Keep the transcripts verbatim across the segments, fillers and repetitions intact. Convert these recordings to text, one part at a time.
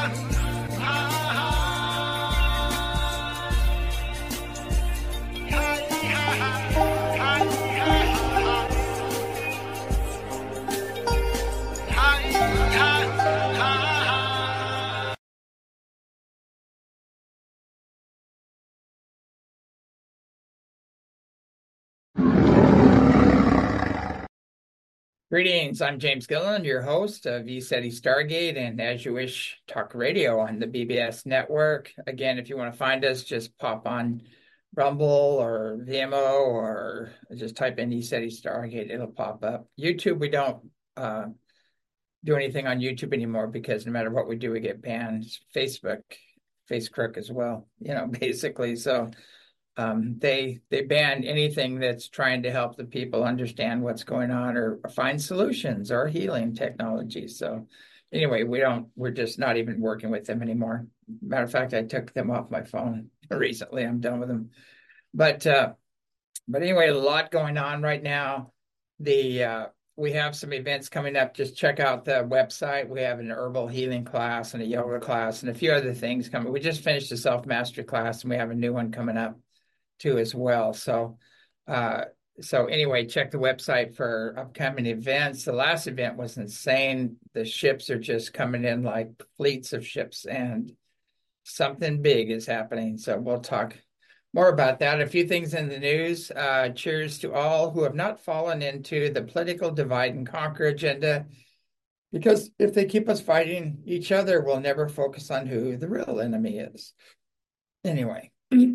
Greetings, I'm James Gilliland, your host of ECETI Stargate and As You Wish Talk Radio on the B B S network. Again, if you want to find us, just pop on Rumble or Vimeo or just type in ECETI Stargate, it'll pop up. YouTube, we don't uh, do anything on YouTube anymore because no matter what we do, we get banned. Facebook, Facebook as well, you know, basically. So um, they they ban anything that's trying to help the people understand what's going on or, or find solutions or healing technology. So anyway, we don't we're just not even working with them anymore. Matter of fact, I took them off my phone recently. I'm done with them. But uh, but anyway, a lot going on right now. The uh, we have some events coming up. Just check out the website. We have an herbal healing class and a yoga class and a few other things coming. We just finished a self-mastery class and we have a new one coming up too as well. So, uh, so anyway, check the website for upcoming events. The last event was insane. The ships are just coming in like fleets of ships, and something big is happening. So we'll talk more about that. A few things in the news. Uh, cheers to all who have not fallen into the political divide and conquer agenda, because if they keep us fighting each other, we'll never focus on who the real enemy is. Anyway,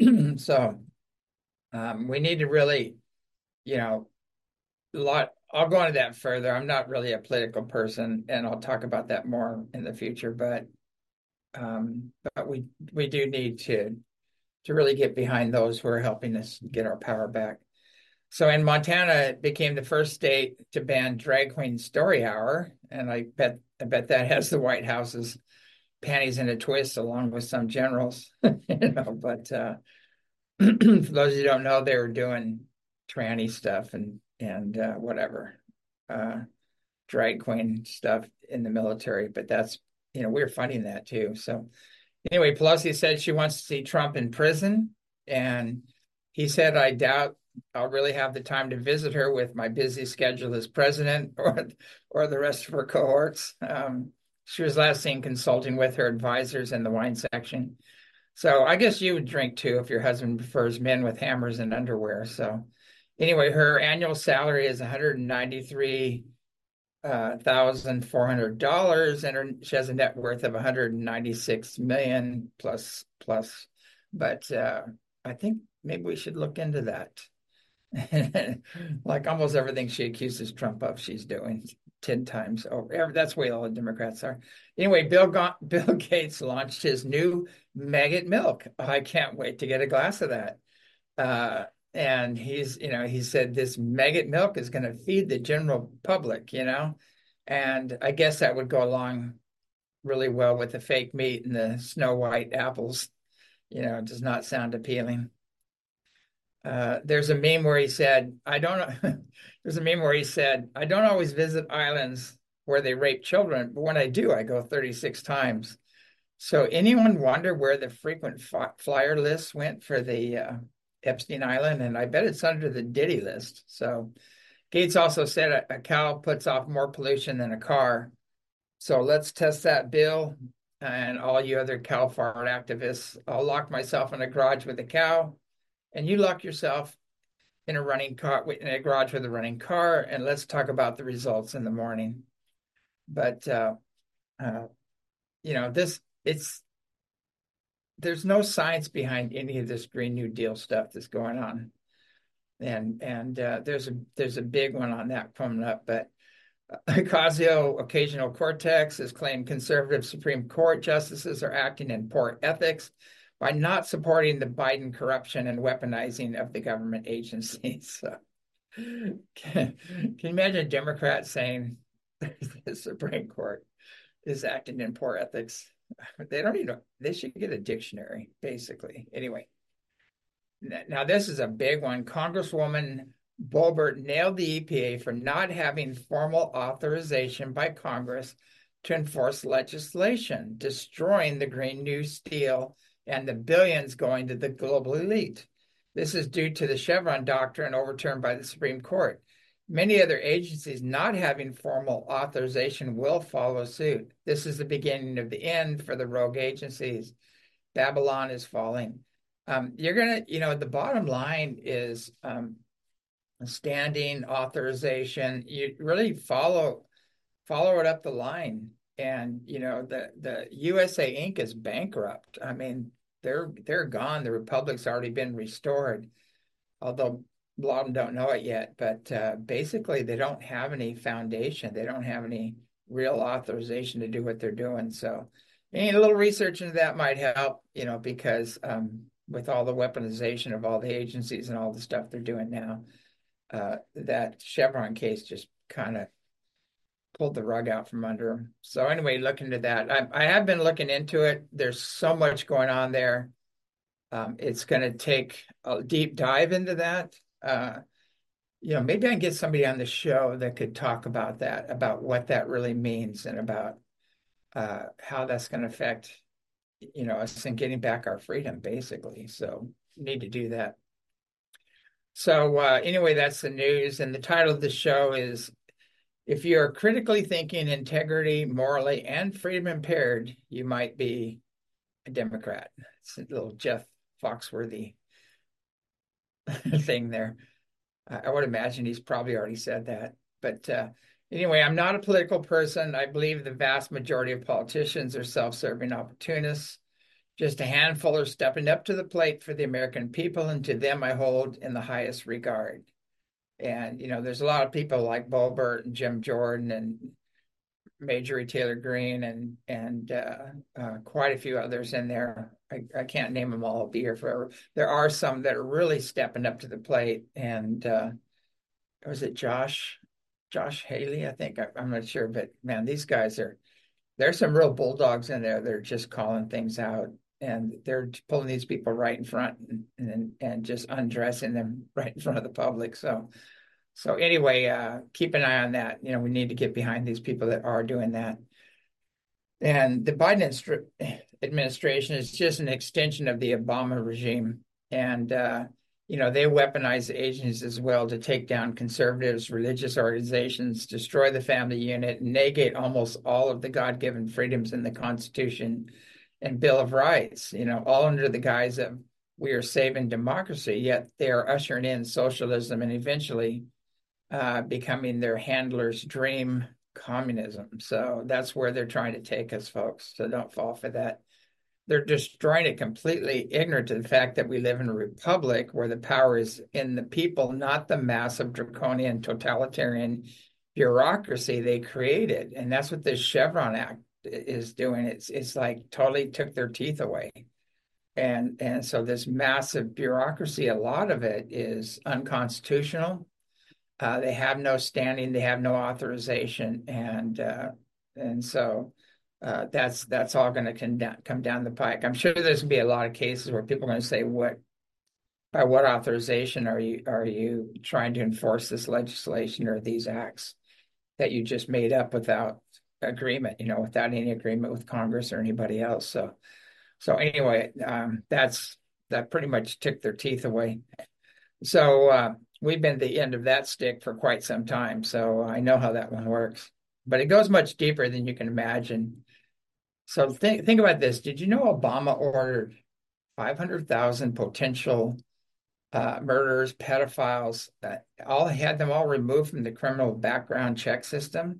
so Um, we need to really, you know, a lot. I'll go into that further. I'm not really a political person, and I'll talk about that more in the future. But um, but we we do need to to really get behind those who are helping us get our power back. So in Montana, it became the first state to ban drag queen story hour, and I bet I bet that has the White House's panties in a twist, along with some generals, you know. But uh, for those of you who don't know, they were doing tranny stuff and and uh, whatever, uh, drag queen stuff in the military. But that's, you know, we're funding that too. So anyway, Pelosi said she wants to see Trump in prison, and he said, "I doubt I'll really have the time to visit her with my busy schedule as president or or the rest of her cohorts." Um, she was last seen consulting with her advisors in the wine section. So I guess you would drink too if your husband prefers men with hammers and underwear. So anyway, her annual salary is one hundred ninety-three thousand four hundred dollars, and her, she has a net worth of one hundred ninety-six million plus plus. But uh, I think maybe we should look into that. Like almost everything she accuses Trump of, she's doing ten times over. That's the way all the Democrats are. Anyway, Bill, Ga- Bill Gates launched his new Maggot milk. I can't wait to get a glass of that. Uh, and he's, you know, he said this Maggot milk is going to feed the general public, you know, and I guess that would go along really well with the fake meat and the Snow White apples. You know, it does not sound appealing. Uh, there's a meme where he said, I don't know. There's a meme where he said, I don't always visit islands where they rape children, but when I do, I go thirty-six times. So anyone wonder where the frequent flyer list went for the uh, Epstein Island? And I bet it's under the Diddy list. So Gates also said a, a cow puts off more pollution than a car. So let's test that, Bill, and all you other cow fart activists. I'll lock myself in a garage with a cow, and you lock yourself in a running car, in a garage with a running car, and let's talk about the results in the morning. But uh, uh, you know, this it's there's no science behind any of this Green New Deal stuff that's going on, and and uh, there's a there's a big one on that coming up. But Ocasio Occasional Cortex has claimed conservative Supreme Court justices are acting in poor ethics by not supporting the Biden corruption and weaponizing of the government agencies. So, can, can you imagine a Democrat saying the Supreme Court is acting in poor ethics? They don't even, they should get a dictionary, basically. Anyway, now this is a big one. Congresswoman Boebert nailed the E P A for not having formal authorization by Congress to enforce legislation, destroying the Green New Deal and the billions going to the global elite. This is due to the Chevron doctrine overturned by the Supreme Court. Many other agencies not having formal authorization will follow suit. This is the beginning of the end for the rogue agencies. Babylon is falling. Um, you're going to, you know, the bottom line is um, standing authorization. You really follow follow it up the line. And, you know, the, the U S A Incorporated is bankrupt. I mean, they're they're gone. The Republic's already been restored, although a lot of them don't know it yet. But uh, basically, they don't have any foundation. They don't have any real authorization to do what they're doing. So any little research into that might help, you know, because um, with all the weaponization of all the agencies and all the stuff they're doing now, uh, that Chevron case just kind of pulled the rug out from under them. So anyway, look into that. I, I have been looking into it. There's so much going on there. Um, it's going to take a deep dive into that. Uh, you know, maybe I can get somebody on the show that could talk about that, about what that really means and about uh, how that's going to affect, you know, us in getting back our freedom, basically. So need to do that. So uh, anyway, that's the news. And the title of the show is, if you're critically thinking, integrity, morally, and freedom impaired, you might be a Democrat. It's a little Jeff Foxworthy thing there. I would imagine he's probably already said that. But uh, anyway, I'm not a political person. I believe the vast majority of politicians are self-serving opportunists. Just a handful are stepping up to the plate for the American people, and to them I hold in the highest regard. And, you know, there's a lot of people like Boebert and Jim Jordan and Marjorie Taylor Greene and and uh, uh, quite a few others in there. I, I can't name them all. I'll be here forever. There are some that are really stepping up to the plate. And uh, was it Josh, Josh Haley? I think I, I'm not sure, but man, these guys are, there's some real bulldogs in there. They're just calling things out, and they're pulling these people right in front and and, and just undressing them right in front of the public. So. So anyway, uh, keep an eye on that. You know, we need to get behind these people that are doing that. And the Biden administration is just an extension of the Obama regime. And, uh, you know, they weaponize the agencies as well to take down conservatives, religious organizations, destroy the family unit, and negate almost all of the God-given freedoms in the Constitution and Bill of Rights, you know, all under the guise of we are saving democracy, yet they are ushering in socialism and eventually Uh, becoming their handler's dream, communism. So that's where they're trying to take us, folks. So don't fall for that. They're destroying it completely, ignorant to the fact that we live in a republic where the power is in the people, not the massive draconian totalitarian bureaucracy they created. And that's what this Chevron Act is doing. It's it's like totally took their teeth away. And and so this massive bureaucracy, a lot of it is unconstitutional. Uh, they have no standing, they have no authorization, and uh, and so uh, that's that's all going to come down, come down the pike. I'm sure there's going to be a lot of cases where people are going to say, "What by what authorization are you are you trying to enforce this legislation or these acts that you just made up without agreement? You know, without any agreement with Congress or anybody else." So so anyway, um, that's that pretty much took their teeth away. So. Uh, We've been at the end of that stick for quite some time, so I know how that one works. But it goes much deeper than you can imagine. So think think about this. Did you know Obama ordered five hundred thousand potential uh, murderers, pedophiles, uh, all had them all removed from the criminal background check system?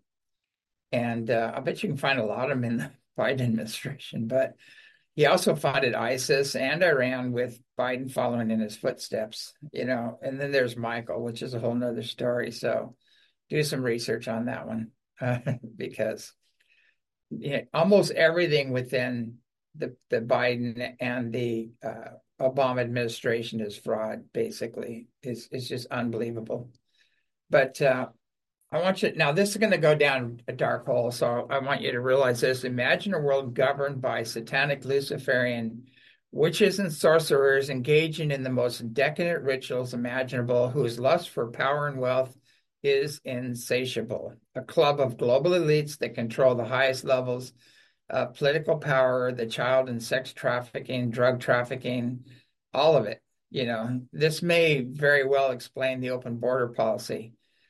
And uh, I bet you can find a lot of them in the Biden administration. But he also funded ISIS and Iran with Biden following in his footsteps, you know, and then there's Michael, which is a whole nother story. So do some research on that one uh, because you know, almost everything within the, the Biden and the uh, Obama administration is fraud, basically. It's, it's just unbelievable. But uh, I want you now, this is going to go down a dark hole. So I want you to realize this. Imagine a world governed by satanic Luciferian witches and sorcerers engaging in the most decadent rituals imaginable, whose lust for power and wealth is insatiable, a club of global elites that control the highest levels of political power, the child and sex trafficking, drug trafficking, all of it. You know, this may very well explain the open border policy.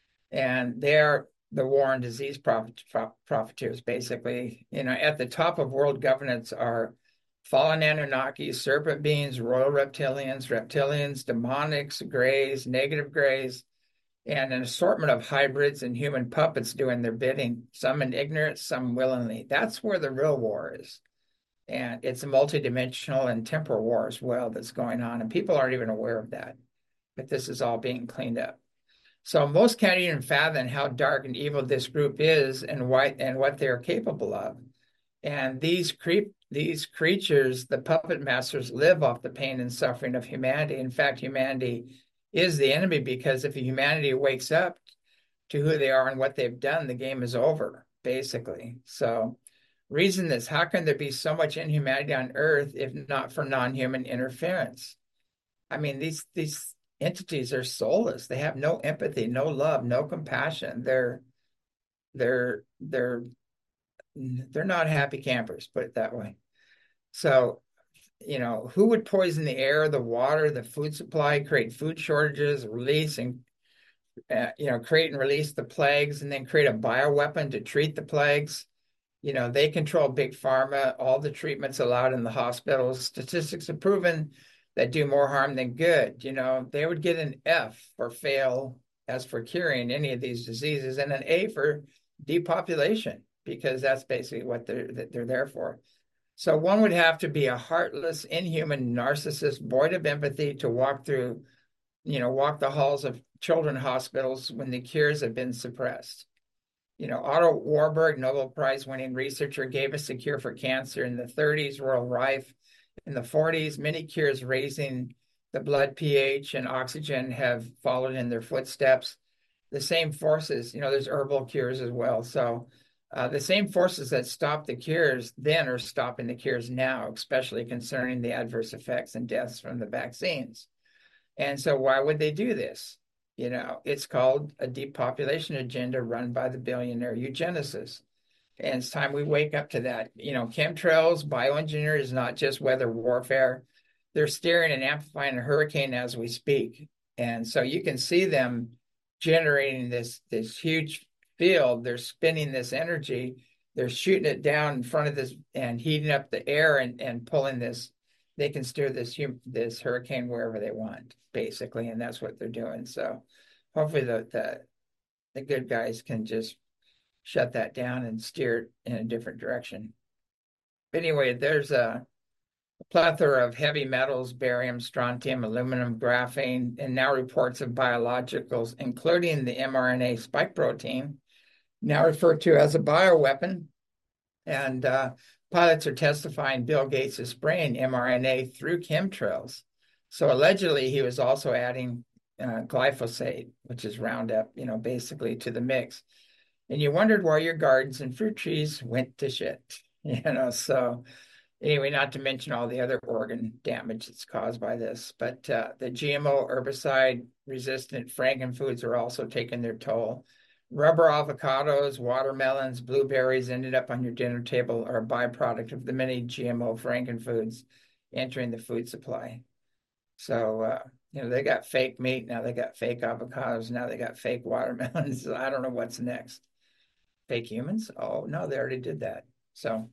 And they are the war and disease profit, profiteers, basically. You know, at the top of world governance are fallen Anunnakis, serpent beings, royal reptilians, reptilians, demonics, grays, negative grays, and an assortment of hybrids and human puppets doing their bidding, some in ignorance, some willingly. That's where the real war is. And it's a multidimensional and temporal war as well that's going on. And people aren't even aware of that, but this is all being cleaned up. So most can't even fathom how dark and evil this group is and why and what they're capable of. And these creep these creatures, the puppet masters, live off the pain and suffering of humanity. In fact, humanity is the enemy, because if humanity wakes up to who they are and what they've done, the game is over, basically. So reason is, how can there be so much inhumanity on Earth if not for non-human interference? I mean, these these entities are soulless. They have no empathy, no love, no compassion. They're they're they're they're not happy campers, put it that way. So, you know, who would poison the air, the water, the food supply, create food shortages, release and uh, you know, create and release the plagues, and then create a bioweapon to treat the plagues? You know, they control big pharma, all the treatments allowed in the hospitals. Statistics have proven that do more harm than good. You know, they would get an F for fail as for curing any of these diseases, and an A for depopulation, because that's basically what they're they're there for. So one would have to be a heartless, inhuman narcissist, void of empathy, to walk through, you know, walk the halls of children's hospitals when the cures have been suppressed. You know, Otto Warburg, Nobel Prize winning researcher, gave us a cure for cancer in the thirties, Royal Rife. In the forties, many cures raising the blood pH and oxygen have followed in their footsteps. The same forces, you know, there's herbal cures as well. So uh, the same forces that stopped the cures then are stopping the cures now, especially concerning the adverse effects and deaths from the vaccines. And so why would they do this? You know, it's called a depopulation agenda run by the billionaire eugenicists. And it's time we wake up to that. You know, chemtrails, bioengineering is not just weather warfare. They're steering and amplifying a hurricane as we speak. And so you can see them generating this, this huge field. They're spinning this energy. They're shooting it down in front of this and heating up the air and, and pulling this. They can steer this this hurricane wherever they want, basically. And that's what they're doing. So hopefully the, the, the good guys can just shut that down and steer it in a different direction. But anyway, there's a plethora of heavy metals, barium, strontium, aluminum, graphene, and now reports of biologicals, including the mRNA spike protein, now referred to as a bioweapon. And uh, pilots are testifying Bill Gates is spraying mRNA through chemtrails. So allegedly, he was also adding uh, glyphosate, which is Roundup, you know, basically to the mix. And you wondered why your gardens and fruit trees went to shit, you know. So anyway, not to mention all the other organ damage that's caused by this. But uh, the G M O herbicide-resistant frankenfoods are also taking their toll. Rubber avocados, watermelons, blueberries ended up on your dinner table are a byproduct of the many G M O frankenfoods entering the food supply. So, uh, you know, they got fake meat, now they got fake avocados, now they got fake watermelons. I don't know what's next. Fake humans? Oh, no, they already did that. So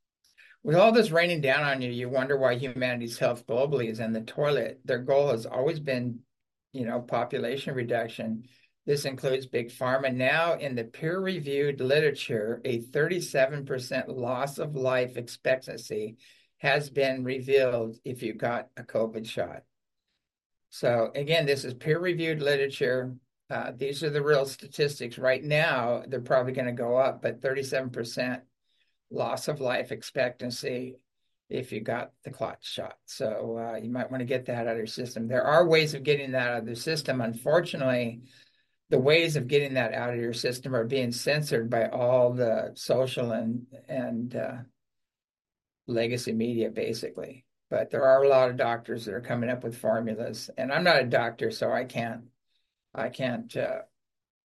with all this raining down on you, you wonder why humanity's health globally is in the toilet. Their goal has always been, you know, population reduction. This includes big pharma. Now, in the peer-reviewed literature, a thirty-seven percent loss of life expectancy has been revealed if you got a COVID shot. So again, this is peer-reviewed literature. Uh, these are the real statistics. Right now, they're probably going to go up, but thirty-seven percent loss of life expectancy if you got the clot shot. So uh, you might want to get that out of your system. There are ways of getting that out of the system. Unfortunately, the ways of getting that out of your system are being censored by all the social and, and uh, legacy media, basically. But there are a lot of doctors that are coming up with formulas. And I'm not a doctor, so I can't I can't uh,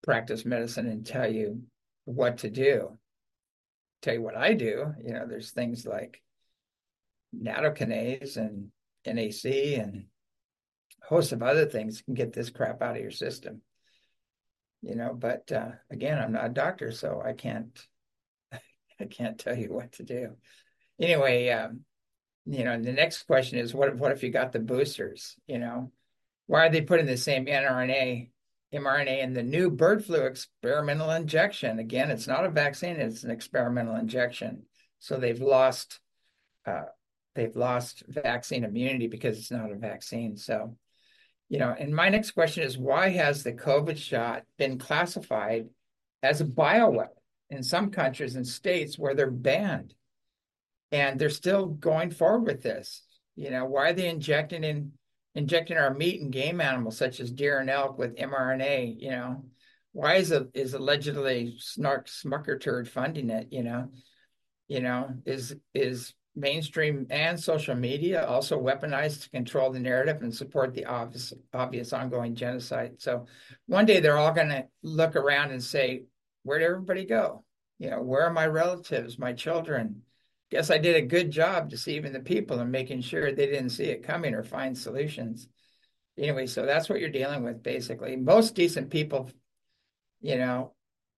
practice medicine and tell you what to do. Tell you what I do. You know, there's things like nattokinase and N A C and a host of other things can get this crap out of your system. You know, but uh, again, I'm not a doctor, so I can't I can't tell you what to do. Anyway, um, you know, the next question is what what if you got the boosters? You know, why are they putting the same mRNA, mRNA in the new bird flu experimental injection? Again, it's not a vaccine, it's an experimental injection. So they've lost uh, they've lost vaccine immunity because it's not a vaccine. So, you know, and my next question is why has the COVID shot been classified as a bioweapon in some countries and states where they're banned? And they're still going forward with this. You know, why are they injecting in injecting our meat and game animals such as deer and elk with mRNA? You know, why is it is allegedly snark smucker turd funding it? You know, you know, is is mainstream and social media also weaponized to control the narrative and support the obvious obvious ongoing genocide? So one day they're all going to look around and say, where'd everybody go? You know, where are my relatives, my children? Guess I did a good job deceiving the people and making sure they didn't see it coming or find solutions. Anyway, so that's what you're dealing with, basically. Most decent people, you know,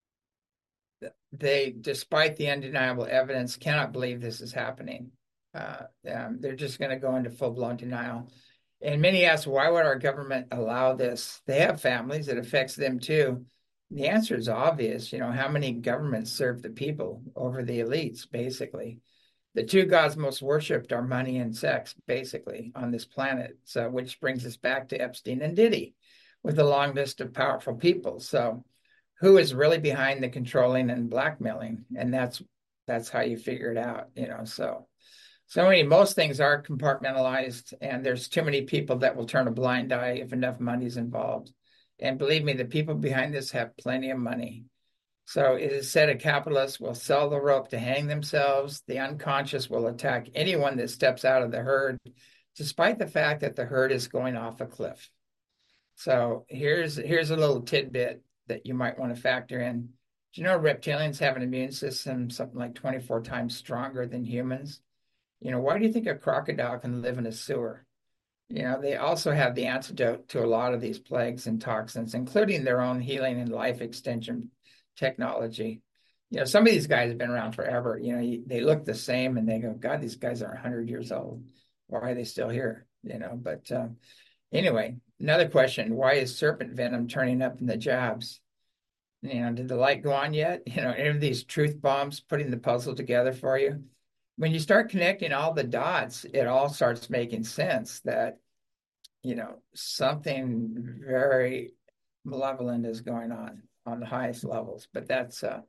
they, despite the undeniable evidence, cannot believe this is happening. Uh, um, they're just going to go into full-blown denial. And many ask, why would our government allow this? They have families, it affects them too. The answer is obvious. You know, how many governments serve the people over the elites, basically? The two gods most worshipped are money and sex, basically, on this planet. So, which brings us back to Epstein and Diddy with a long list of powerful people. So, who is really behind the controlling and blackmailing? And that's that's how you figure it out, you know. So, so many most things are compartmentalized, and there's too many people that will turn a blind eye if enough money is involved. And believe me, the people behind this have plenty of money. So it is said a capitalist will sell the rope to hang themselves. The unconscious will attack anyone that steps out of the herd, despite the fact that the herd is going off a cliff. So here's here's a little tidbit that you might want to factor in. Do you know reptilians have an immune system something like twenty-four times stronger than humans? You know, why do you think a crocodile can live in a sewer? You know, they also have the antidote to a lot of these plagues and toxins, including their own healing and life extension technology. You know, some of these guys have been around forever. You know, they look the same and they go, God, these guys are one hundred years old. Why are they still here? You know, but um, anyway, another question, why is serpent venom turning up in the jabs? You know, did the light go on yet? You know, any of these truth bombs putting the puzzle together for you? When you start connecting all the dots, it all starts making sense that, you know, something very malevolent is going on on the highest levels. But that's, uh,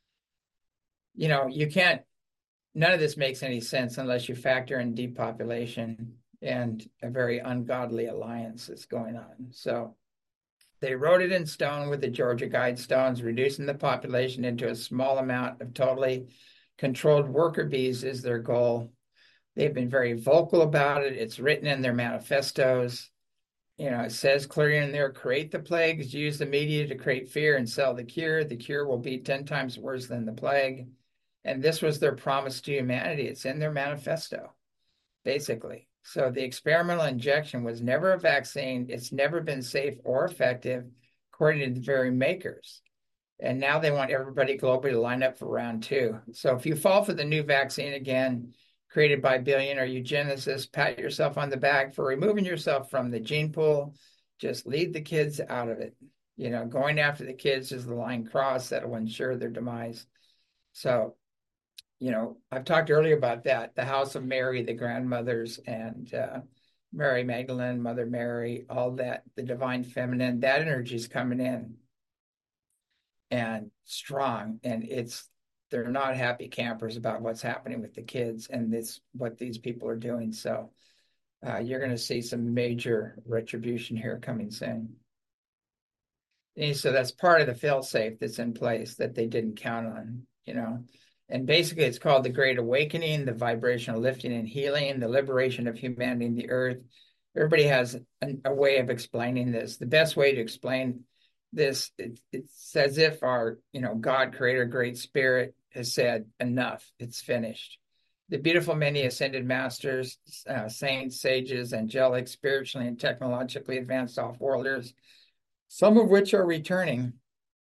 you know, you can't, none of this makes any sense unless you factor in depopulation and a very ungodly alliance that's going on. So they wrote it in stone with the Georgia Guidestones, reducing the population into a small amount of totally controlled worker bees is their goal. They've been very vocal about it. It's written in their manifestos. You know, it says clearly in there, create the plagues, use the media to create fear and sell the cure. The cure will be ten times worse than the plague. And this was their promise to humanity. It's in their manifesto, basically. So the experimental injection was never a vaccine. It's never been safe or effective, according to the very makers. And now they want everybody globally to line up for round two. So if you fall for the new vaccine again, created by billionaire eugenicists, pat yourself on the back for removing yourself from the gene pool. Just leave the kids out of it. You know, going after the kids is the line crossed that will ensure their demise. So, you know, I've talked earlier about that, the House of Mary, the grandmothers, and uh, Mary Magdalene, Mother Mary, all that, the divine feminine, that energy is coming in and strong. And it's, they're not happy campers about what's happening with the kids and this, what these people are doing. So uh, you're going to see some major retribution here coming soon. And so that's part of the fail-safe that's in place that they didn't count on, you know. And basically it's called the Great Awakening, the vibrational lifting and healing, the liberation of humanity and the earth. Everybody has a, a way of explaining this. The best way to explain this, it, it's as if our, you know, God, creator, great spirit has said, enough, it's finished. The beautiful many ascended masters, uh, saints, sages, angelic, spiritually and technologically advanced off-worlders, some of which are returning,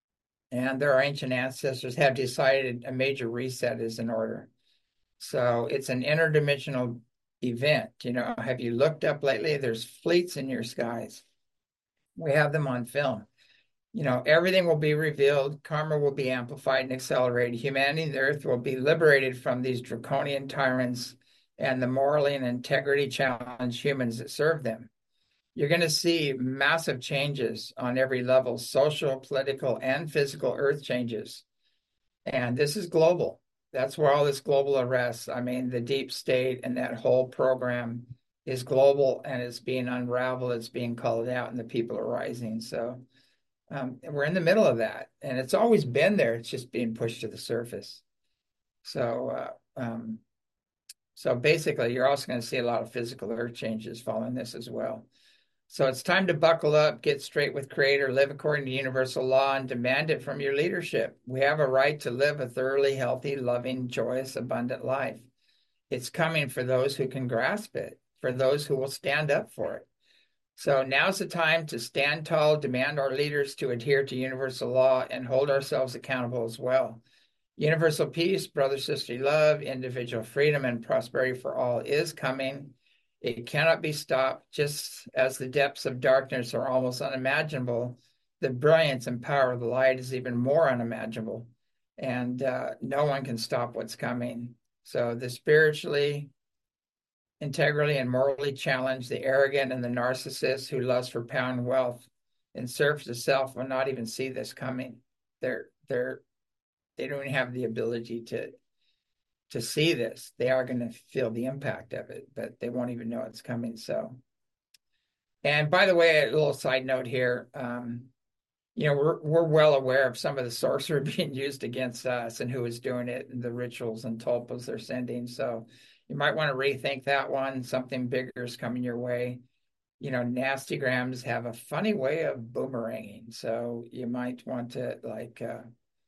and their ancient ancestors have decided a major reset is in order. So it's an interdimensional event. You know, have you looked up lately? There's fleets in your skies. We have them on film. You know, everything will be revealed. Karma will be amplified and accelerated. Humanity and the earth will be liberated from these draconian tyrants and the morally and integrity challenged humans that serve them. You're going to see massive changes on every level, social, political, and physical earth changes. And this is global. That's where all this global arrests. I mean, the deep state and that whole program is global and it's being unraveled, it's being called out, and the people are rising. So um, we're in the middle of that. And it's always been there. It's just being pushed to the surface. So uh, um, so basically, you're also going to see a lot of physical earth changes following this as well. So it's time to buckle up, get straight with Creator, live according to universal law, and demand it from your leadership. We have a right to live a thoroughly healthy, loving, joyous, abundant life. It's coming for those who can grasp it, for those who will stand up for it. So now's the time to stand tall, demand our leaders to adhere to universal law, and hold ourselves accountable as well. Universal peace, brother, sister love, individual freedom, and prosperity for all is coming. It cannot be stopped. Just as the depths of darkness are almost unimaginable, the brilliance and power of the light is even more unimaginable. And uh, no one can stop what's coming. So the spiritually, integrally, and morally challenged, the arrogant and the narcissist who lust for power and wealth and serves the self will not even see this coming. They're they're they don't have the ability to to see this. They are going to feel the impact of it, but they won't even know it's coming. So, and by the way, a little side note here, um, you know, we're we're well aware of some of the sorcery being used against us and who is doing it, and the rituals and tulpas they're sending. So you might want to rethink that one. Something bigger is coming your way. You know, nasty grams have a funny way of boomeranging. So you might want to like uh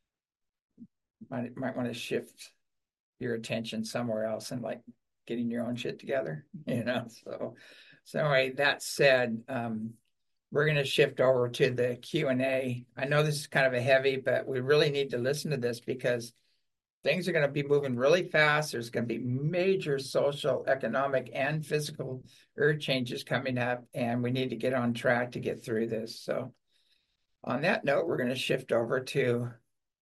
might might want to shift your attention somewhere else and like getting your own shit together, you know. So, so anyway, that said, um, we're going to shift over to the Q and A. I know this is kind of a heavy, but we really need to listen to this because things are going to be moving really fast. There's going to be major social, economic, and physical earth changes coming up, and we need to get on track to get through this. So, on that note, we're going to shift over to.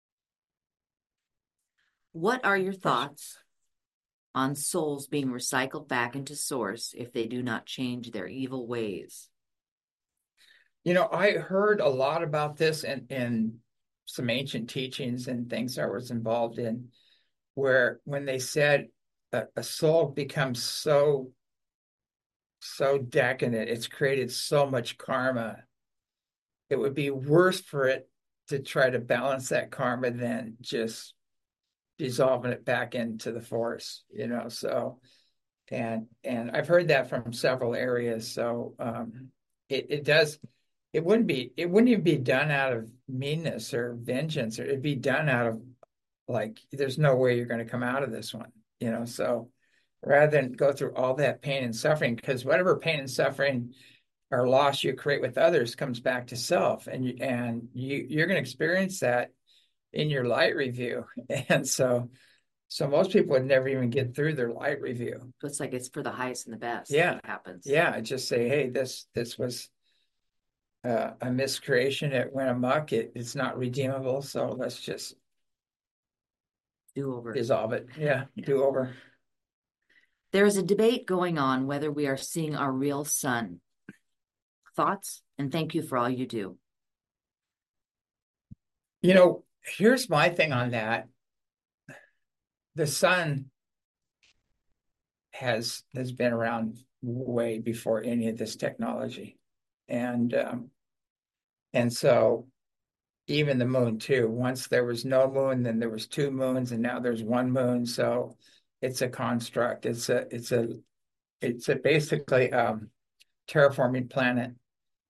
What are your thoughts on souls being recycled back into source if they do not change their evil ways? You know, I heard a lot about this in, in some ancient teachings and things I was involved in, where when they said a, a soul becomes so, so decadent, it's created so much karma, it would be worse for it to try to balance that karma than just dissolving it back into the force, you know. So, and and I've heard that from several areas. So um, it it does. It wouldn't be. It wouldn't even be done out of meanness or vengeance. Or it'd be done out of like, there's no way you're going to come out of this one, you know. So rather than go through all that pain and suffering, because whatever pain and suffering or loss you create with others comes back to self, and you and you you're going to experience that in your light review, and so. So most people would never even get through their light review. So it's like it's for the highest and the best. Yeah, that happens. Yeah, just say, hey, this this was uh, a miscreation. It went amok. It, it's not redeemable. So let's just do over. Dissolve it. Yeah, yeah. Do over. There is a debate going on whether we are seeing our real sun. Thoughts? And thank you for all you do. You know, here's my thing on that. The sun has has been around way before any of this technology, and um, and so even the moon too. Once there was no moon, then there was two moons, and now there's one moon. So it's a construct. It's a it's a it's a basically um, terraforming planet,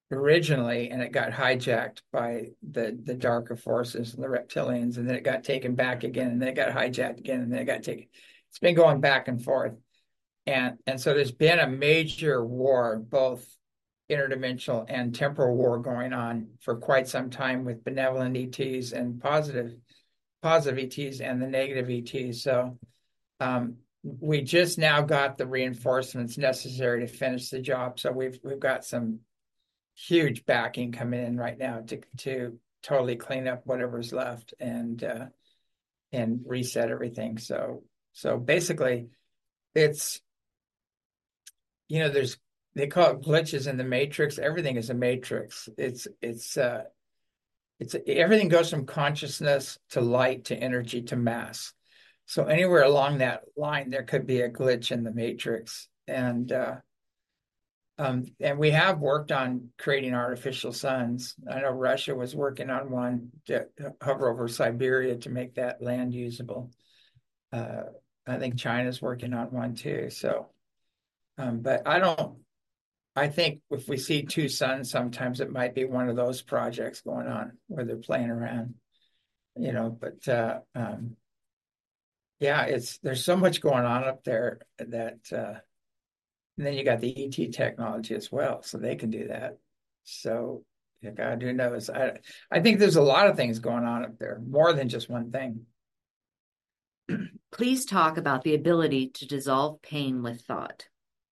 originally, and it got hijacked by the the darker forces, the reptilians, and then it got taken back again, and then it got hijacked again, and then it got taken. It's been going back and forth, and and so there's been a major war, both interdimensional and temporal war, going on for quite some time with benevolent E Ts and positive positive E Ts and the negative E Ts. So um, we just now got the reinforcements necessary to finish the job. So we've we've got some huge backing coming in right now to to totally clean up whatever's left and uh, and reset everything. So so basically, it's you know there's they call it glitches in the matrix. Everything is a matrix. It's it's uh, it's everything goes from consciousness to light to energy to mass. So anywhere along that line, there could be a glitch in the matrix, and uh, Um, and we have worked on creating artificial suns. I know Russia was working on one to hover over Siberia to make that land usable. Uh, I think China's working on one too. So, um, but I don't, I think if we see two suns, sometimes it might be one of those projects going on where they're playing around, you know, but uh, um, yeah, it's, there's so much going on up there that, uh, and then you got the E T technology as well, so they can do that. So, yeah, God, who knows? I I think there's a lot of things going on up there, more than just one thing. Please talk about the ability to dissolve pain with thought.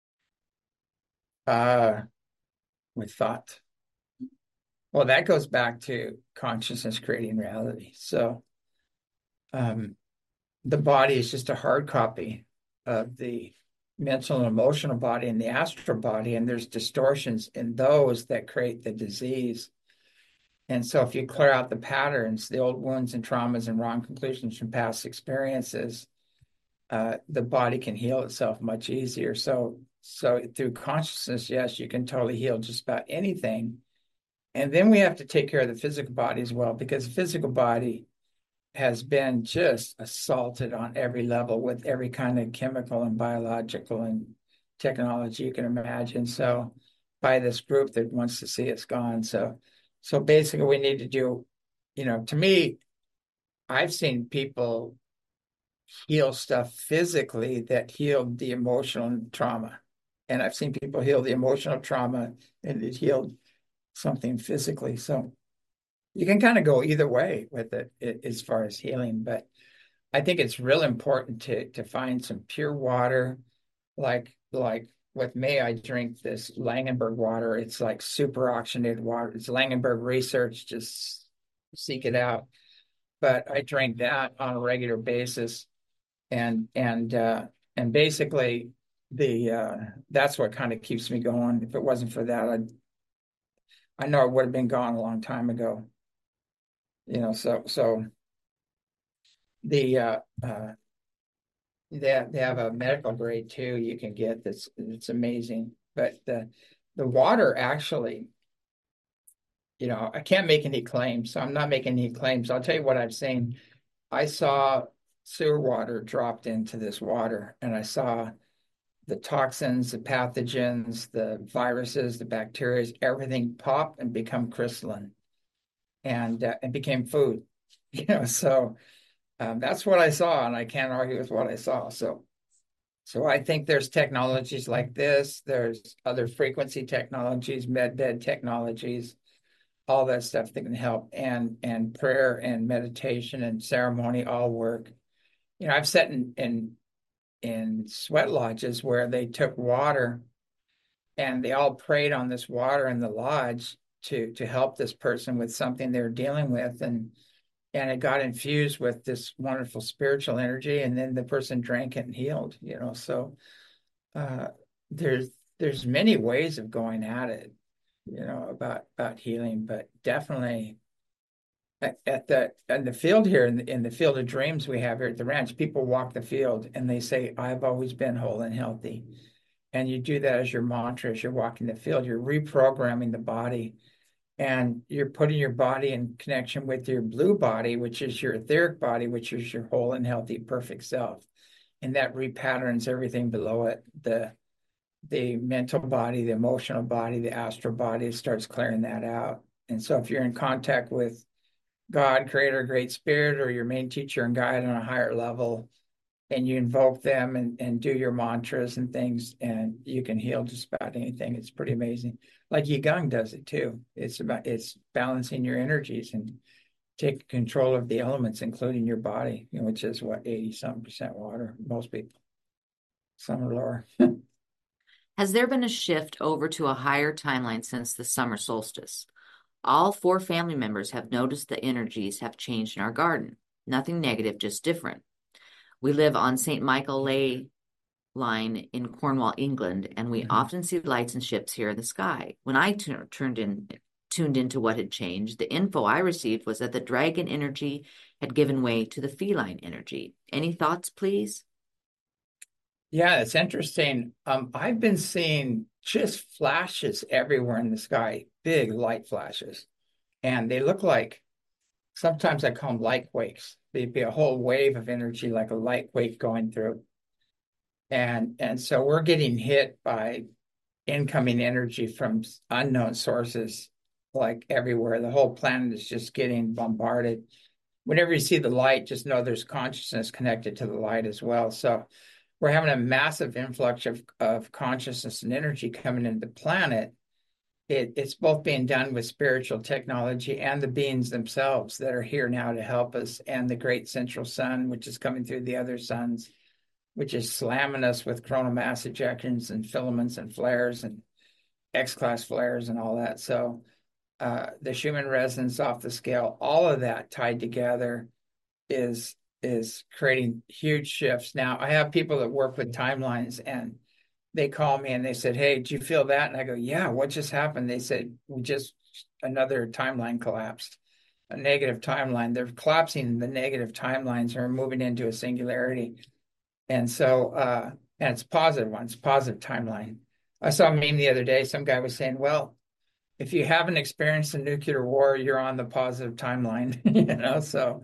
Uh, with thought. Well, that goes back to consciousness creating reality. So, um, the body is just a hard copy of the mental and emotional body and the astral body, and there's distortions in those that create the disease. And so if you clear out the patterns, the old wounds and traumas and wrong conclusions from past experiences, uh, the body can heal itself much easier. So, so through consciousness, yes, you can totally heal just about anything. And then we have to take care of the physical body as well, because the physical body has been just assaulted on every level with every kind of chemical and biological and technology you can imagine. So by this group that wants to see us gone. So so basically we need to do, you know, to me, I've seen people heal stuff physically that healed the emotional trauma. And I've seen people heal the emotional trauma and it healed something physically. So you can kind of go either way with it as far as healing, but I think it's real important to to find some pure water. Like like with me, I drink this Langenberg water. It's like super oxygenated water. It's Langenberg research. Just seek it out. But I drink that on a regular basis, and and uh, and basically the uh, that's what kind of keeps me going. If it wasn't for that, I I know I would have been gone a long time ago. You know, so so the uh, uh, they they have a medical grade too you can get that's it's amazing. But the the water actually, you know, I can't make any claims, so I'm not making any claims. I'll tell you what I've seen. I saw sewer water dropped into this water, and I saw the toxins, the pathogens, the viruses, the bacteria, everything pop and become crystalline and uh, and became food. You know, so um, that's what I saw, and I can't argue with what I saw. So So I think there's technologies like this. There's other frequency technologies, med bed technologies, all that stuff that can help. And and prayer and meditation and ceremony all work. You know, I've sat in in in sweat lodges where they took water and they all prayed on this water in the lodge to to help this person with something they're dealing with. And and it got infused with this wonderful spiritual energy, and then the person drank it and healed, you know. So uh, there's there's many ways of going at it, you know, about about healing, but definitely at, at the in the field here in the, in the field of dreams we have here at the ranch, people walk the field and they say, "I've always been whole and healthy," and you do that as your mantra as you're walking the field. You're reprogramming the body, and you're putting your body in connection with your blue body, which is your etheric body, which is your whole and healthy, perfect self, and that repatterns everything below it. The the mental body, the emotional body, the astral body, it starts clearing that out. And so if you're in contact with God, creator, great spirit, or your main teacher and guide on a higher level, and you invoke them and, and do your mantras and things, and you can heal just about anything. It's pretty amazing. Like Qigong does it too. It's about it's balancing your energies and taking control of the elements, including your body, you know, which is what, eighty something percent water, most people. Some are lower. Has there been a shift over to a higher timeline since the summer solstice? All four family members have noticed the energies have changed in our garden. Nothing negative, just different. We live on Saint Michael Ley line in Cornwall, England, and we Mhm. often see lights and ships here in the sky. When I t- turned in, tuned into what had changed, the info I received was that the dragon energy had given way to the feline energy. Any thoughts, please? Yeah, it's interesting. Um, I've been seeing just flashes everywhere in the sky, big light flashes, and they look like sometimes I call them light quakes. They'd be a whole wave of energy, like a light quake going through. And and so we're getting hit by incoming energy from unknown sources, like everywhere. The whole planet is just getting bombarded. Whenever you see the light, just know there's consciousness connected to the light as well. So we're having a massive influx of, of consciousness and energy coming into the planet. It, it's both being done with spiritual technology and the beings themselves that are here now to help us, and the great central sun, which is coming through the other suns, which is slamming us with coronal mass ejections and filaments and flares and X-class flares and all that. So uh, the Schumann resonance off the scale, all of that tied together is is creating huge shifts. Now, I have people that work with timelines, and they call me and they said, "Hey, do you feel that?" And I go, "Yeah, what just happened?" They said, "We just another timeline collapsed, a negative timeline. They're collapsing the negative timelines and we're moving into a singularity." And so, uh, and it's positive ones, positive timeline. I saw a meme the other day. Some guy was saying, "Well, if you haven't experienced a nuclear war, you're on the positive timeline." You know, so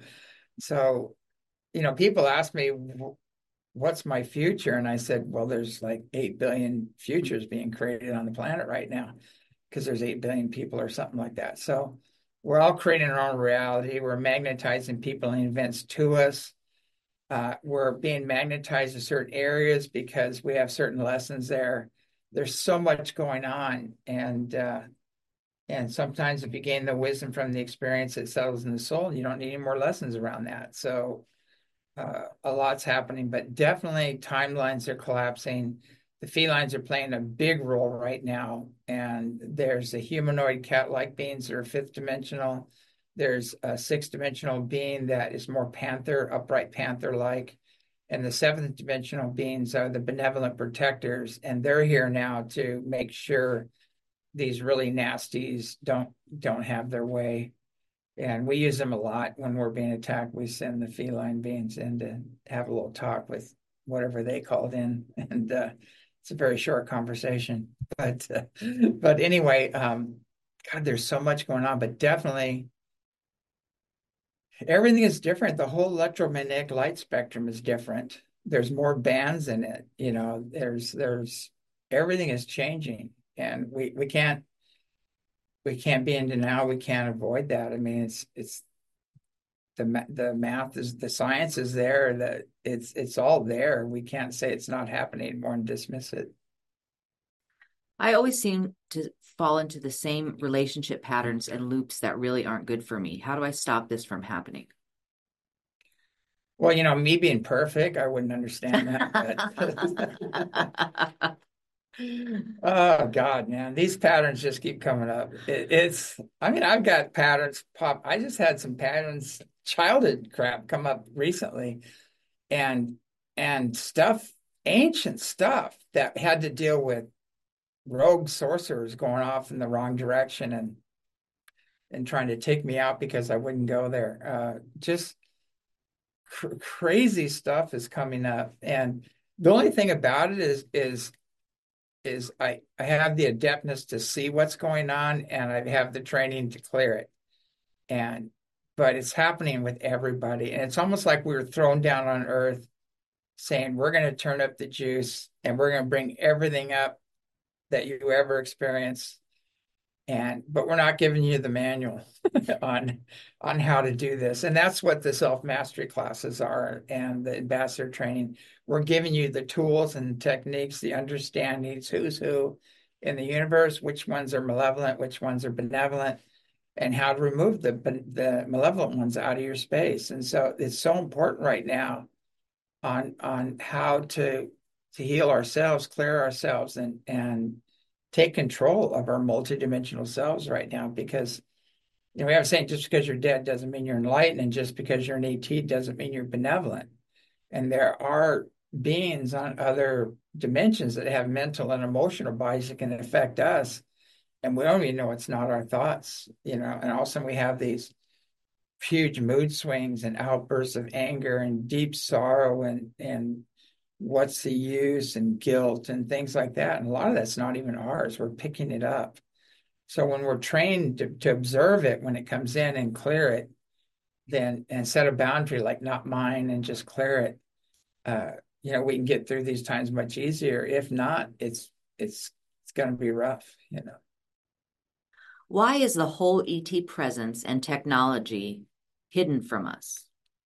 so you know, people ask me, what's my future? And I said, well, there's like eight billion futures being created on the planet right now because there's eight billion people or something like that. So we're all creating our own reality. We're magnetizing people and events to us. Uh, we're being magnetized to certain areas because we have certain lessons there. There's so much going on. And, uh, and sometimes if you gain the wisdom from the experience, it settles in the soul. You don't need any more lessons around that. So uh, a lot's happening, but definitely timelines are collapsing. The felines are playing a big role right now, and there's the humanoid cat-like beings that are fifth dimensional. There's a sixth dimensional being that is more panther, upright panther-like, and the seventh dimensional beings are the benevolent protectors, and they're here now to make sure these really nasties don't don't have their way. And we use them a lot when we're being attacked. We send the feline beings in to have a little talk with whatever they called in, and uh, it's a very short conversation. But uh, but anyway, um, God, there's so much going on. But definitely, everything is different. The whole electromagnetic light spectrum is different. There's more bands in it. You know, there's there's everything is changing, and we we can't we can't be in denial. We can't avoid that. I mean, it's it's the the math is the science is there, that it's it's all there. We can't say it's not happening anymore and dismiss it. I always seem to fall into the same relationship patterns and loops that really aren't good for me. How do I stop this from happening? Well, you know, me being perfect, I wouldn't understand that. But oh God, man, these patterns just keep coming up. It, it's, I mean, I've got patterns pop. I just had some patterns, childhood crap come up recently, and and stuff, ancient stuff that had to deal with rogue sorcerers going off in the wrong direction and and trying to take me out because I wouldn't go there. Uh, just cr crazy stuff is coming up, and the only thing about it is is is I I have the adeptness to see what's going on, and I have the training to clear it. And but it's happening with everybody, and it's almost like we were thrown down on Earth, saying we're going to turn up the juice and we're going to bring everything up that you ever experience. And but we're not giving you the manual on on how to do this. And that's what the self-mastery classes are and the ambassador training. We're giving you the tools and techniques, the understandings, who's who in the universe, which ones are malevolent, which ones are benevolent, and how to remove the the malevolent ones out of your space. And so it's so important right now on on how to to heal ourselves, clear ourselves, and and take control of our multidimensional selves right now. Because you know we have a saying, just because you're dead doesn't mean you're enlightened, and just because you're an A T doesn't mean you're benevolent. And there are beings on other dimensions that have mental and emotional bodies that can affect us, and we don't even know it's not our thoughts, you know. And all of a sudden we have these huge mood swings and outbursts of anger and deep sorrow and and what's the use and guilt and things like that. And a lot of that's not even ours. We're picking it up. So when we're trained to, to observe it when it comes in and clear it, then and set a boundary like not mine and just clear it, uh, you know, we can get through these times much easier. If not, it's it's it's going to be rough, you know. Why is the whole E T presence and technology hidden from us?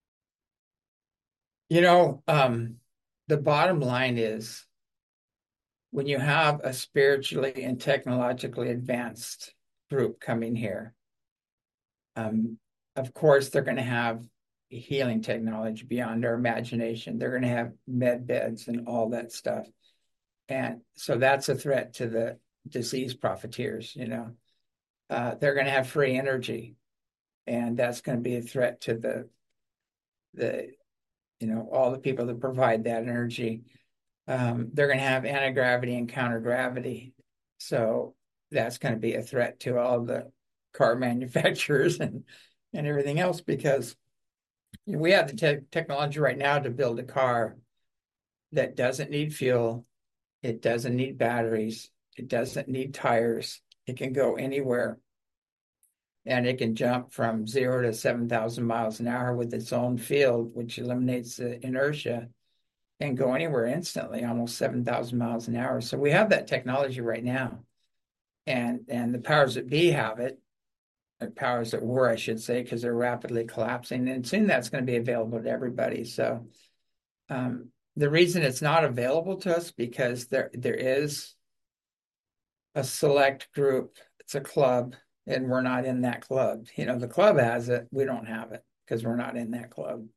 You know, um, the bottom line is when you have a spiritually and technologically advanced group coming here, um, of course, they're going to have healing technology beyond our imagination. They're going to have med beds and all that stuff. And so that's a threat to the disease profiteers, you know. Uh, they're going to have free energy, and that's going to be a threat to the, the, you know, all the people that provide that energy. Um, they're going to have anti-gravity and counter-gravity. So that's going to be a threat to all the car manufacturers and, and everything else, because you know, we have the te- technology right now to build a car that doesn't need fuel. It doesn't need batteries. It doesn't need tires. It can go anywhere. And it can jump from zero to seven thousand miles an hour with its own field, which eliminates the inertia, and go anywhere instantly, almost seven thousand miles an hour. So we have that technology right now. And, and the powers that be have it, or powers that were, I should say, because they're rapidly collapsing. And soon that's going to be available to everybody. So um, the reason it's not available to us, because there there is a select group, it's a club, and we're not in that club. You know, the club has it, we don't have it because we're not in that club.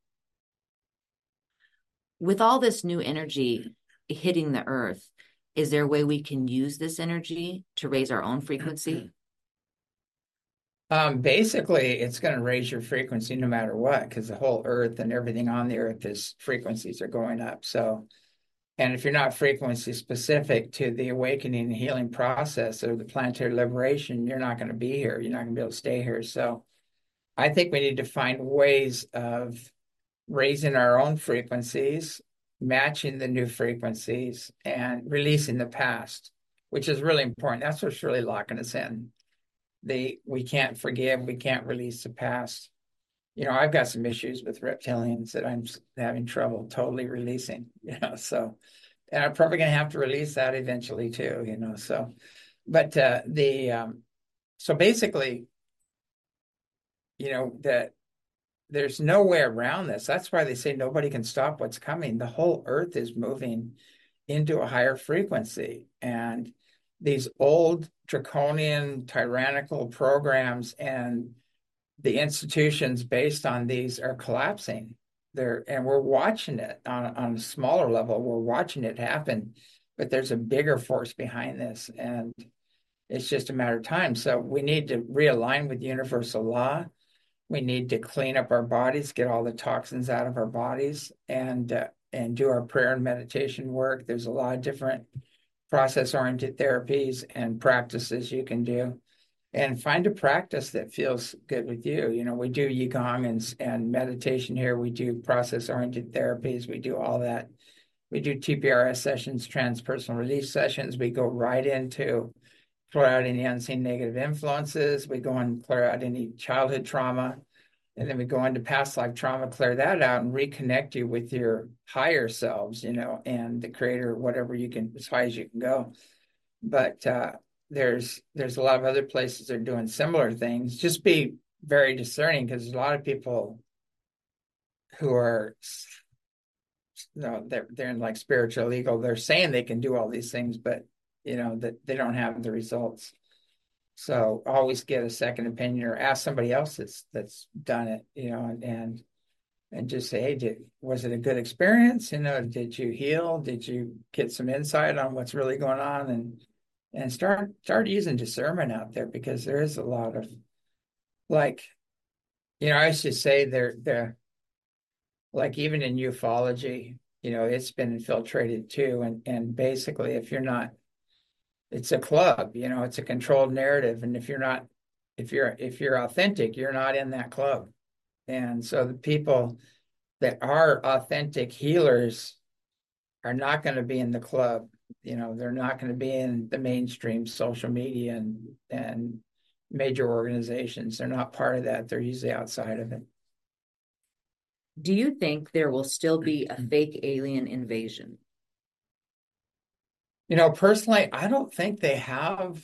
With all this new energy hitting the earth, is there a way we can use this energy to raise our own frequency? Um, basically, it's going to raise your frequency no matter what, because the whole earth and everything on the earth is frequencies are going up. So, and if you're not frequency specific to the awakening and healing process or the planetary liberation, you're not going to be here. You're not going to be able to stay here. So I think we need to find ways of raising our own frequencies, matching the new frequencies, and releasing the past, which is really important. That's what's really locking us in. The we can't forgive, we can't release the past. You know, I've got some issues with reptilians that I'm having trouble totally releasing, you know, so and I'm probably going to have to release that eventually too, you know. So, but uh, the um, so basically, you know, that there's no way around this. That's why they say nobody can stop what's coming. The whole earth is moving into a higher frequency, and these old draconian tyrannical programs and the institutions based on these are collapsing. There, and we're watching it on, on a smaller level. We're watching it happen, but there's a bigger force behind this, and it's just a matter of time. So we need to realign with universal law. We need to clean up our bodies, get all the toxins out of our bodies, and uh, and do our prayer and meditation work. There's a lot of different process-oriented therapies and practices you can do, and find a practice that feels good with you. You know, we do Qigong and, and meditation here. We do process-oriented therapies. We do all that. We do T P R S sessions, transpersonal release sessions. We go right into clear out any unseen negative influences. We go and clear out any childhood trauma. And then we go into past life trauma, clear that out, and reconnect you with your higher selves, you know, and the creator, whatever you can, as high as you can go. but uh, there's there's a lot of other places that are doing similar things. Just be very discerning because there's a lot of people who are, you know, they're they're in like spiritual ego. They're saying they can do all these things, but you know that they don't have the results. So always get a second opinion or ask somebody else that's that's done it, you know, and and, and just say, hey, did, was it a good experience? You know, did you heal? Did you get some insight on what's really going on? And and start start using discernment out there because there is a lot of like, you know, I should say there there like even in ufology, you know, it's been infiltrated too. And and basically if you're not, it's a club, you know, it's a controlled narrative. And if you're not, if you're if you're authentic, you're not in that club. And so the people that are authentic healers are not going to be in the club. You know, they're not going to be in the mainstream social media and and major organizations. They're not part of that. They're usually outside of it. Do you think there will still be a fake alien invasion? You know, personally, I don't think they have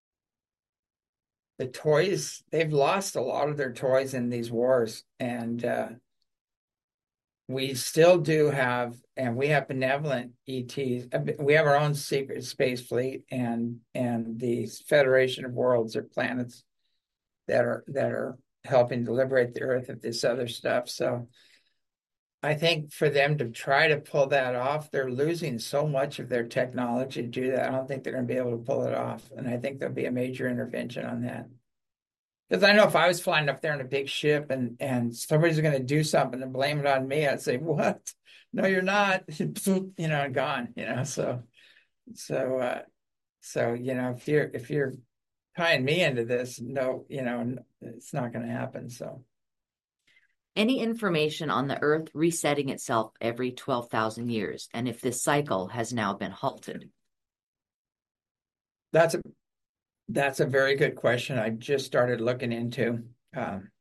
the toys. They've lost a lot of their toys in these wars. And uh, we still do have, and we have benevolent E Ts. We have our own secret space fleet and and the Federation of Worlds or planets that are that are helping to liberate the Earth of this other stuff. So I think for them to try to pull that off, they're losing so much of their technology to do that. I don't think they're going to be able to pull it off. And I think there'll be a major intervention on that. Because I know if I was flying up there in a big ship and and somebody's going to do something and blame it on me, I'd say, "What? No, you're not." You know, gone. You know, so so uh, so you know, if you're if you're tying me into this, no, you know, it's not going to happen. So Any information on the Earth resetting itself every twelve thousand years, and if this cycle has now been halted? that's a that's a very good question. I just started looking into. Um,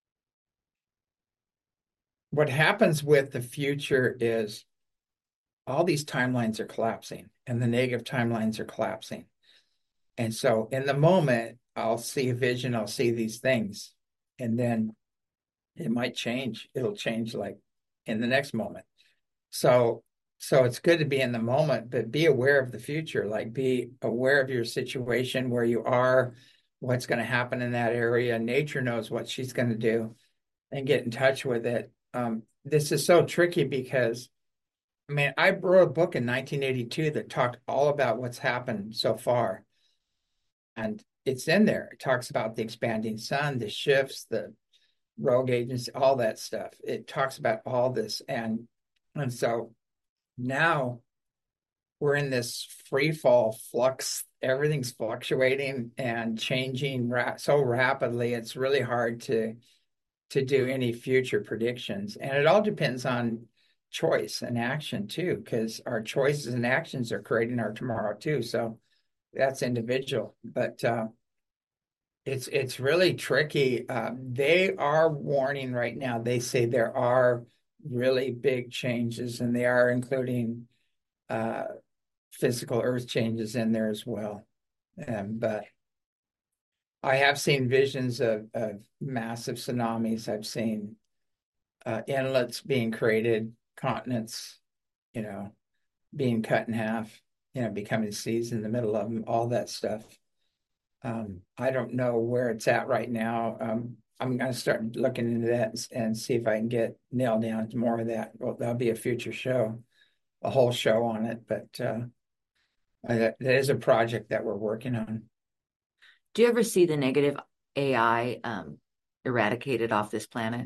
what happens with the future is all these timelines are collapsing and the negative timelines are collapsing. And so in the moment, I'll see a vision, I'll see these things, and then it might change. It'll change like in the next moment. So so it's good to be in the moment, but be aware of the future, like be aware of your situation, where you are, what's going to happen in that area. Nature knows what she's going to do and get in touch with it. Um, this is so tricky because I mean, I wrote a book in nineteen eighty-two that talked all about what's happened so far. And it's in there. It talks about the expanding sun, the shifts, the rogue agents, all that stuff. It talks about all this. And and so now we're in this free fall flux. Everything's fluctuating and changing ra- so rapidly. It's really hard to to do any future predictions. And it all depends on choice and action too, because our choices and actions are creating our tomorrow too. So that's individual. But uh, it's it's really tricky. Uh, they are warning right now. They say there are really big changes, and they are including uh, physical Earth changes in there as well. Um, but I have seen visions of, of massive tsunamis. I've seen uh, inlets being created, continents, you know, being cut in half, you know, becoming seas in the middle of them, all that stuff. Um, I don't know where it's at right now. Um, I'm going to start looking into that and, and see if I can get nailed down to more of that. Well, that'll be a future show, a whole show on it. But uh, that, that is a project that we're working on. Do you ever see the negative A I um, eradicated off this planet?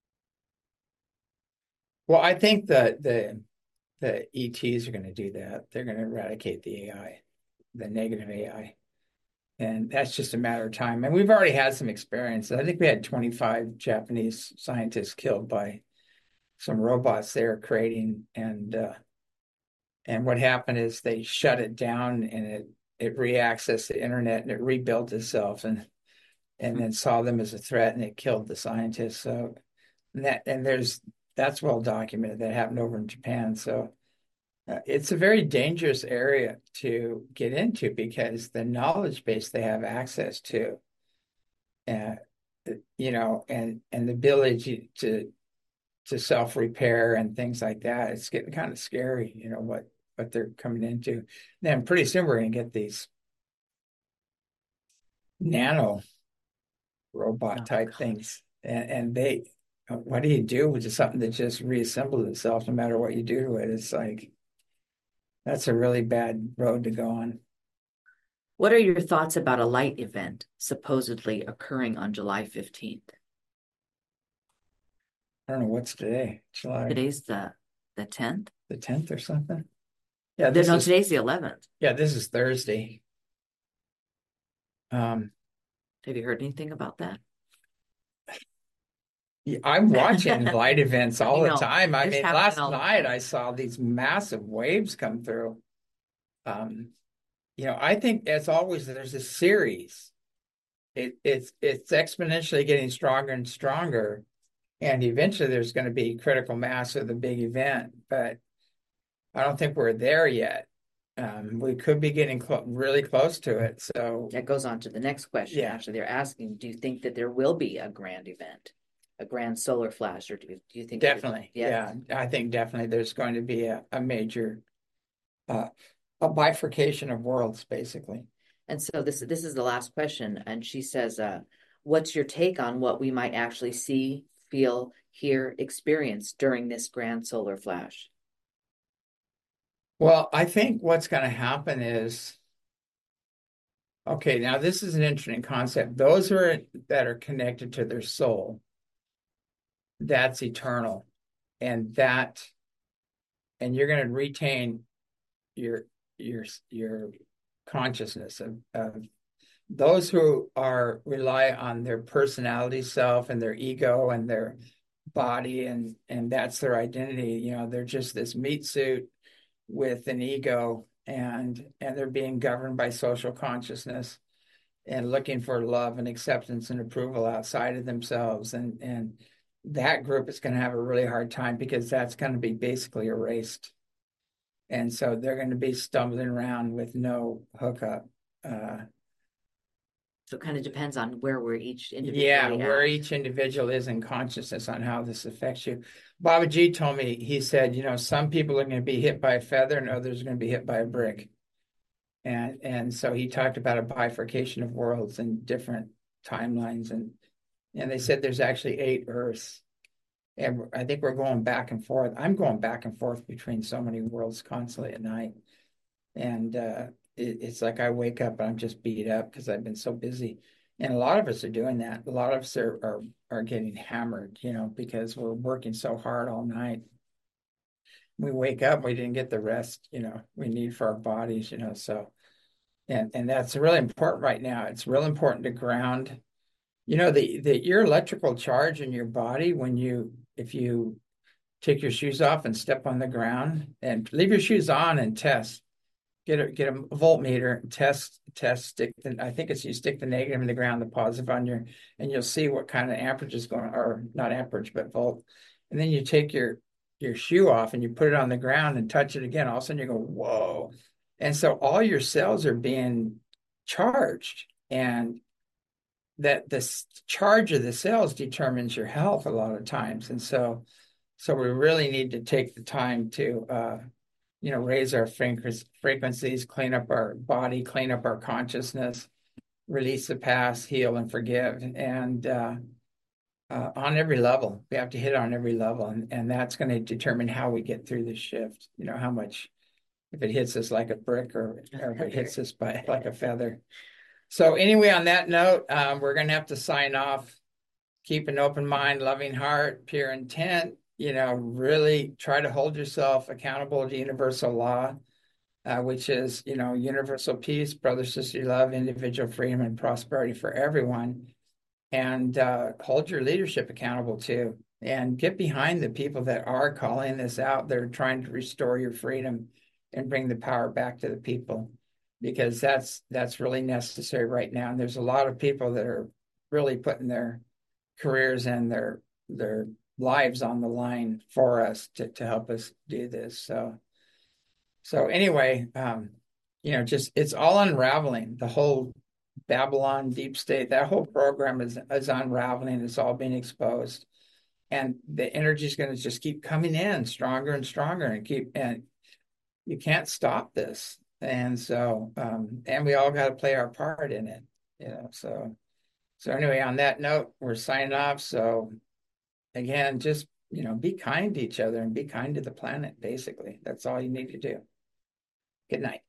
Well, I think that the the E Ts are going to do that. They're going to eradicate the A I, the negative A I. And that's just a matter of time. And we've already had some experience. I think we had twenty-five Japanese scientists killed by some robots they were creating. And uh, and what happened is they shut it down and it it reaccessed the internet and it rebuilt itself and and then saw them as a threat and it killed the scientists. So and that and there's that's well documented. That happened over in Japan. So Uh, it's a very dangerous area to get into because the knowledge base they have access to, uh, you know, and and the ability to to self-repair and things like that, it's getting kind of scary, you know, what what they're coming into. Then pretty soon we're going to get these nano robot Oh, type God. things, and and they, what do you do with just something that just reassembles itself no matter what you do to it? It's like that's a really bad road to go on. What are your thoughts about a light event supposedly occurring on July fifteenth? I don't know what's today, July Today's the the tenth? the tenth or something. Yeah, this No, is today's the eleventh. yeah, this is Thursday. Um, Have you heard anything about that? yeah, I'm watching light events I all the know. time. I It's mean, happening last all the night time. I saw these massive waves come through. Um, you know, I think as always, there's a series. It, it's it's exponentially getting stronger and stronger, and eventually there's going to be critical mass of the big event. But I don't think we're there yet. Um, we could be getting clo really close to it. So That goes on to the next question. yeah, Actually, they're asking, do you think that there will be a grand event, a grand solar flash, or do you, do you think that it, definitely. yes? Yeah, I think definitely there's going to be a, a major uh, a bifurcation of worlds, basically. And so this this is the last question, and she says, uh, "What's your take on what we might actually see, feel, hear, experience during this grand solar flash?" Well, I think what's going to happen is, okay, now this is an interesting concept. Those are that are connected to their soul, that's eternal. And that, and you're going to retain your your your consciousness of, of those who are rely on their personality self and their ego and their body and and that's their identity. You know, they're just this meat suit with an ego and and they're being governed by social consciousness and looking for love and acceptance and approval outside of themselves and and that group is going to have a really hard time because that's going to be basically erased and so they're going to be stumbling around with no hookup. uh So it kind of depends on where we're each yeah, individually where at. each individual is in consciousness on how this affects you. Baba G told me, he said, you know, some people are going to be hit by a feather and others are going to be hit by a brick. And and so he talked about a bifurcation of worlds and different timelines, and and they said there's actually eight Earths, and I think we're going back and forth. I'm going back and forth between so many worlds constantly at night, and uh, it, it's like I wake up and I'm just beat up because I've been so busy, and a lot of us are doing that. A lot of us are are, are getting hammered, you know, because we're working so hard all night. We wake up, we didn't get the rest, you know, we need for our bodies, you know, so. And and that's really important right now. It's real important to ground. You know, the the your electrical charge in your body when you if you take your shoes off and step on the ground and leave your shoes on and test. Get a get a voltmeter and test test stick the I think it's you stick the negative in the ground, the positive on your and you'll see what kind of amperage is going or not amperage but volt. And then you take your your shoe off and you put it on the ground and touch it again. All of a sudden you go, whoa. And so all your cells are being charged. And that this charge of the cells determines your health a lot of times. And so so we really need to take the time to uh you know, raise our frequencies, clean up our body, clean up our consciousness, release the past, heal and forgive. And uh, uh, on every level, we have to hit on every level. And, and that's going to determine how we get through this shift, you know, how much, if it hits us like a brick or, or if it hits us by like a feather. So anyway, on that note, um, we're going to have to sign off. Keep an open mind, loving heart, pure intent, you know, really try to hold yourself accountable to universal law, uh, which is, you know, universal peace, brother, sister love, individual freedom, and prosperity for everyone. And uh, hold your leadership accountable too. And get behind the people that are calling this out. They're trying to restore your freedom and bring the power back to the people, because that's that's really necessary right now. And there's a lot of people that are really putting their careers and their their lives on the line for us to, to help us do this. So So anyway, um, you know, just it's all unraveling. The whole Babylon deep state, that whole program is is unraveling. It's all being exposed, and the energy is going to just keep coming in stronger and stronger, and keep and you can't stop this. And so, um, and we all got to play our part in it, you know. So, so anyway, on that note, we're signing off. So again, just you know, be kind to each other and be kind to the planet. Basically, that's all you need to do. Good night.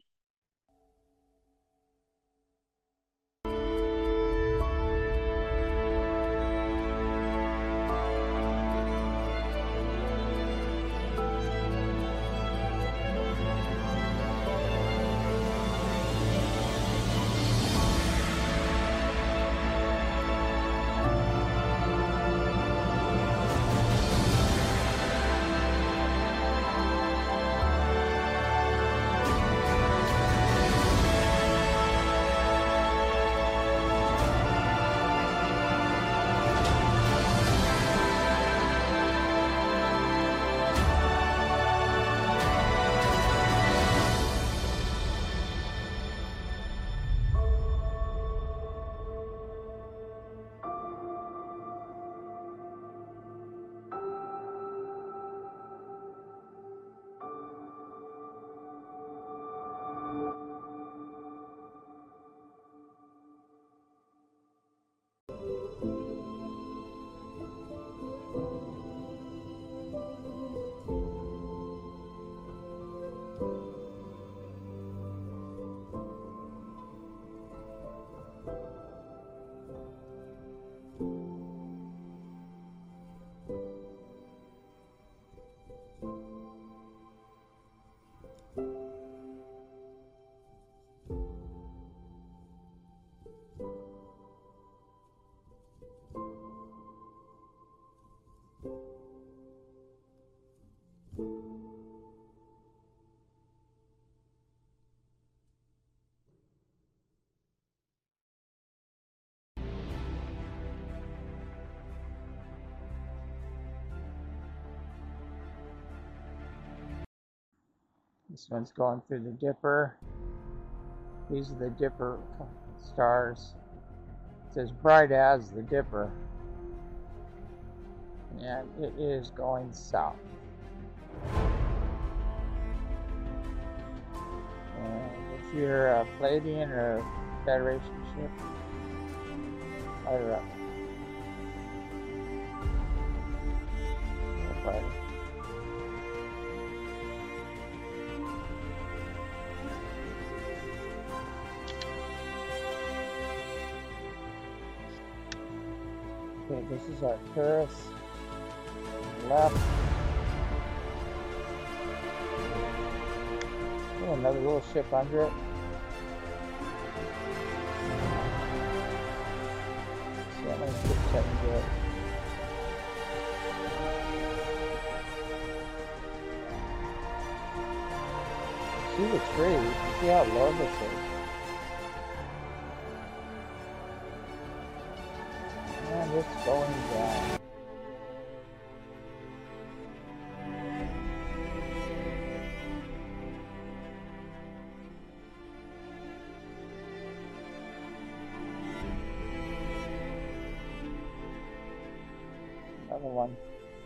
This one's going through the Dipper. These are the Dipper stars. It's as bright as the Dipper. And it is going south. And if you're a Pleiadian or a Federation ship, light her up. Right. Okay, this is Arcturus. Left. Oh, another little ship under it. See how many ships I can get. See the tree. You can see how low this is. And it's going down. Another one.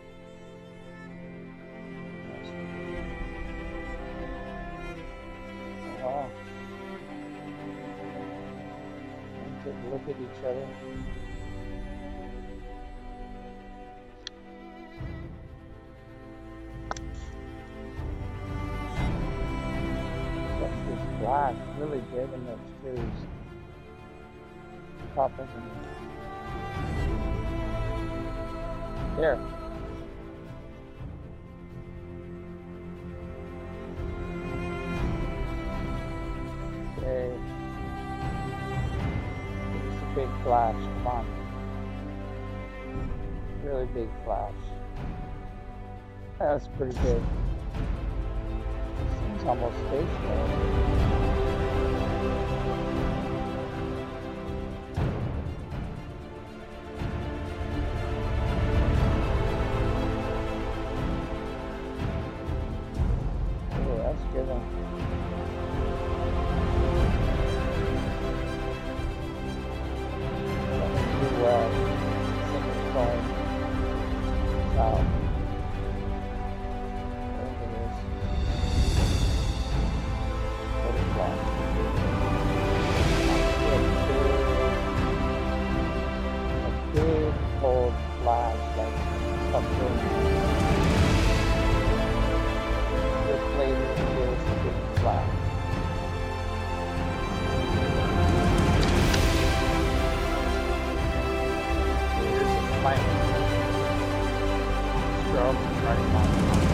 Oh, wow. And take a look at each other. Flash really big in those trees. Pop in there. Okay. It's a big flash. Come on. Really big flash. That's pretty big. Seems almost stationary. going. Due west. This thing is going south. There it is. What is that? A big cold flash, like something. Later is a big flash. Here's a plane. Stroke running on.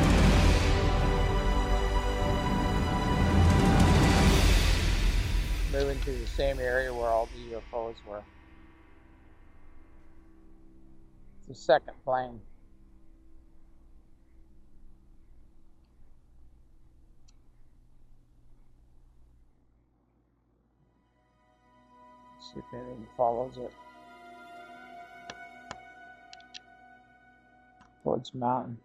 Moving to the same area where all the U F Os were. It's the second plane. See if anything follows it towards the mountain.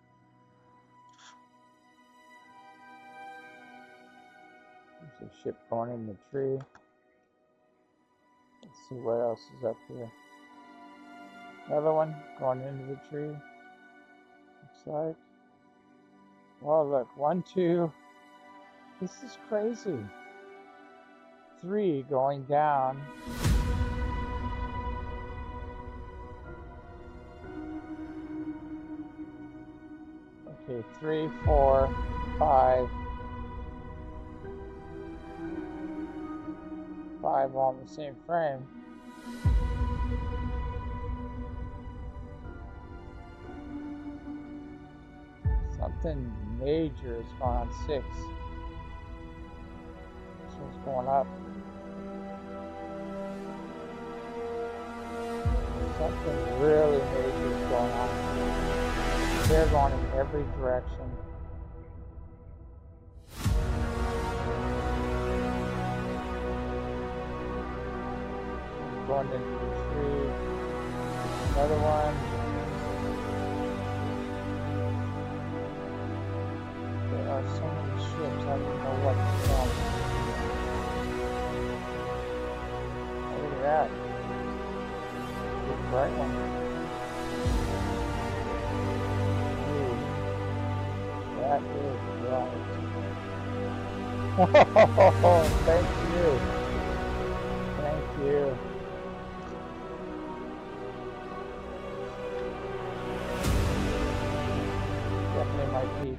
There's a ship going in the tree. Let's see what else is up here. Another one going into the tree. Looks like. Oh, look. One, two. This is crazy. Three going down. Okay, three, four, five. Five all in the same frame. Something major is going on. Six. This one's going up. Something really major is going on. They're going in every direction. Going into the tree. Another one. There are so many ships, I don't know what to tell them. Look at that. Big bright one. Ooh, that is bright. Oh, thank you. Thank you. Definitely my piece.